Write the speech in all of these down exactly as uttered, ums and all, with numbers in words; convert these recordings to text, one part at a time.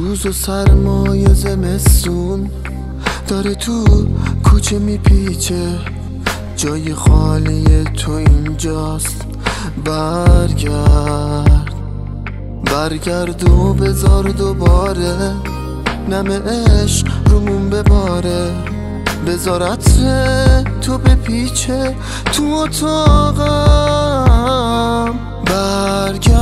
روز و سرمای زمستون داره تو کوچه میپیچه، جای خالی تو اینجاست. برگرد برگرد و بذار دوباره نم عشق رومون بباره، بذار عطر تو بپیچه تو اتاقم. برگرد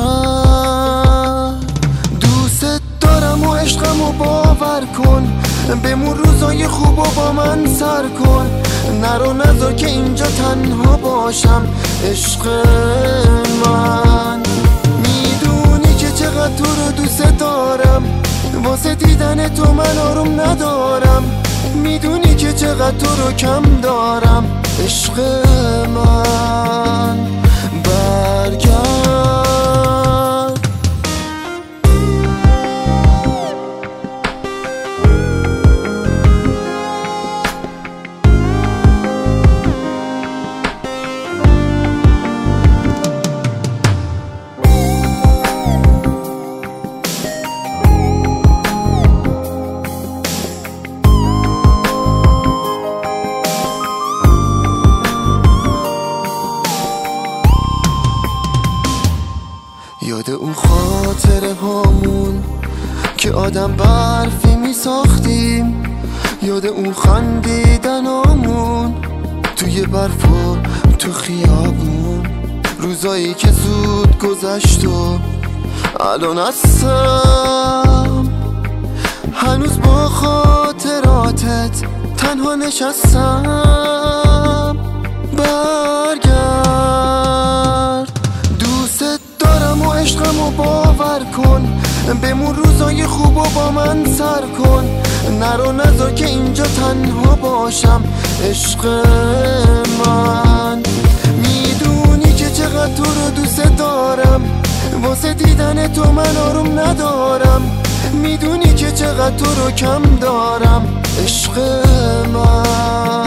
دوست دارم و عشقم و باور کن، بمون روزای خوب و با من سر کن، نرو نذار که اینجا تنها باشم. عشق من میدونی که چقدر تو رو دوست دارم، واسه دیدن تو من آروم ندارم، میدونی که چقدر تو رو کم دارم. عشق من برگرد. یاد اون خاطره هامون که آدم برفی می ساختیم، یاد اون خندیدنامون توی برف و تو خیابون، روزایی که زود گذشت و الان هستم هنوز با خاطراتت تنها نشستم. برگرد دوست دارم و عشقم و باور کن، بمون روزای خوب و با من سر کن، نرو نذار که اینجا تنها باشم. عشق من میدونی که چقدر تو رو دوست دارم، واسه دیدن تو من آروم ندارم، میدونی که چقدر تو رو کم دارم. عشق من